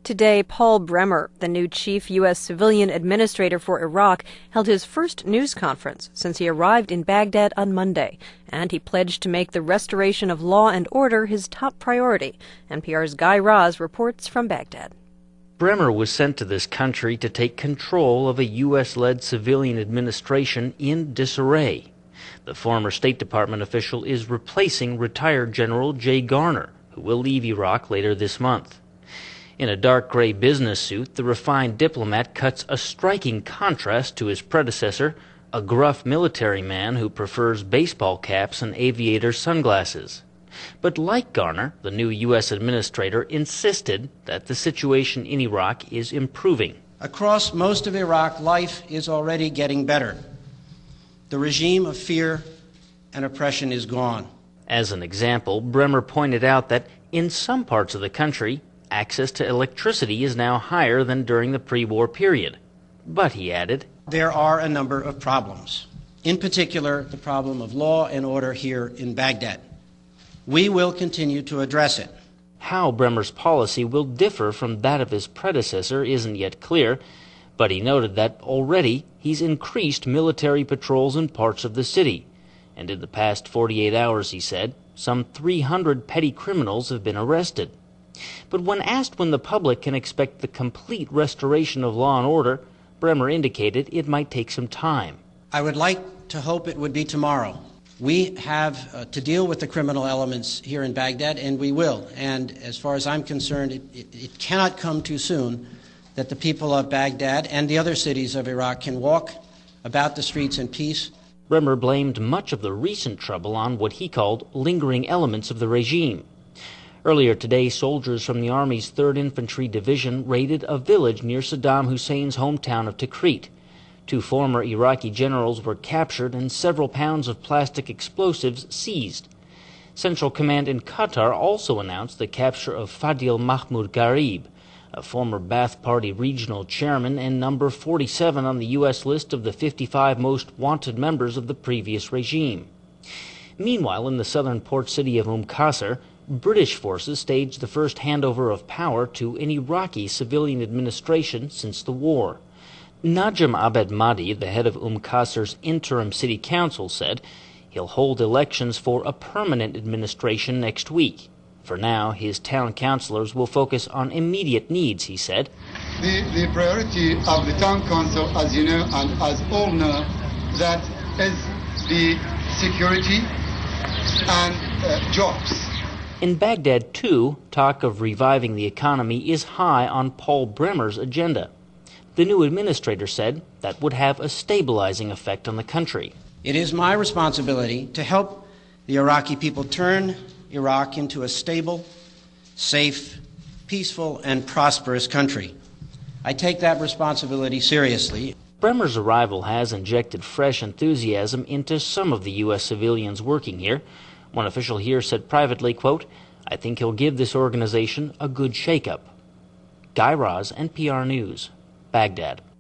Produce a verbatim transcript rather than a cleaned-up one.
Today, Paul Bremer, the new chief U S civilian administrator for Iraq, held his first news conference since he arrived in Baghdad on Monday, and he pledged to make the restoration of law and order his top priority. N P R's Guy Raz reports from Baghdad. Bremer was sent to this country to take control of a U S-led civilian administration in disarray. The former State Department official is replacing retired General Jay Garner, who will leave Iraq later this month. In a dark gray business suit, the refined diplomat cuts a striking contrast to his predecessor, a gruff military man who prefers baseball caps and aviator sunglasses. But like Garner, the new U S administrator insisted that the situation in Iraq is improving. Across most of Iraq, life is already getting better. The regime of fear and oppression is gone. As an example, Bremer pointed out that in some parts of the country, access to electricity is now higher than during the pre-war period. But, he added, there are a number of problems. In particular, the problem of law and order here in Baghdad. We will continue to address it. How Bremer's policy will differ from that of his predecessor isn't yet clear, but he noted that already he's increased military patrols in parts of the city. And in the past forty-eight hours, he said, some three hundred petty criminals have been arrested. But when asked when the public can expect the complete restoration of law and order, Bremer indicated it might take some time. I would like to hope it would be tomorrow. We have uh, to deal with the criminal elements here in Baghdad, and we will. And as far as I'm concerned, it, it, it cannot come too soon that the people of Baghdad and the other cities of Iraq can walk about the streets in peace. Bremer blamed much of the recent trouble on what he called lingering elements of the regime. Earlier today, soldiers from the Army's third Infantry Division raided a village near Saddam Hussein's hometown of Tikrit. Two former Iraqi generals were captured and several pounds of plastic explosives seized. Central Command in Qatar also announced the capture of Fadil Mahmoud Gharib, a former Ba'ath Party regional chairman and number forty-seven on the U S list of the fifty-five most wanted members of the previous regime. Meanwhile, in the southern port city of Umm Qasr, British forces staged the first handover of power to an Iraqi civilian administration since the war. Najm Abed Mahdi, the head of Umm Qasr's interim city council, said he'll hold elections for a permanent administration next week. For now, his town councillors will focus on immediate needs, he said. The, the priority of the town council, as you know and as all know, that is the security and uh, jobs. In Baghdad, too, talk of reviving the economy is high on Paul Bremer's agenda. The new administrator said that would have a stabilizing effect on the country. It is my responsibility to help the Iraqi people turn Iraq into a stable, safe, peaceful, and prosperous country. I take that responsibility seriously. Bremer's arrival has injected fresh enthusiasm into some of the U S civilians working here. One official here said privately, quote, I think he'll give this organization a good shake-up. Guy Raz, N P R News, Baghdad.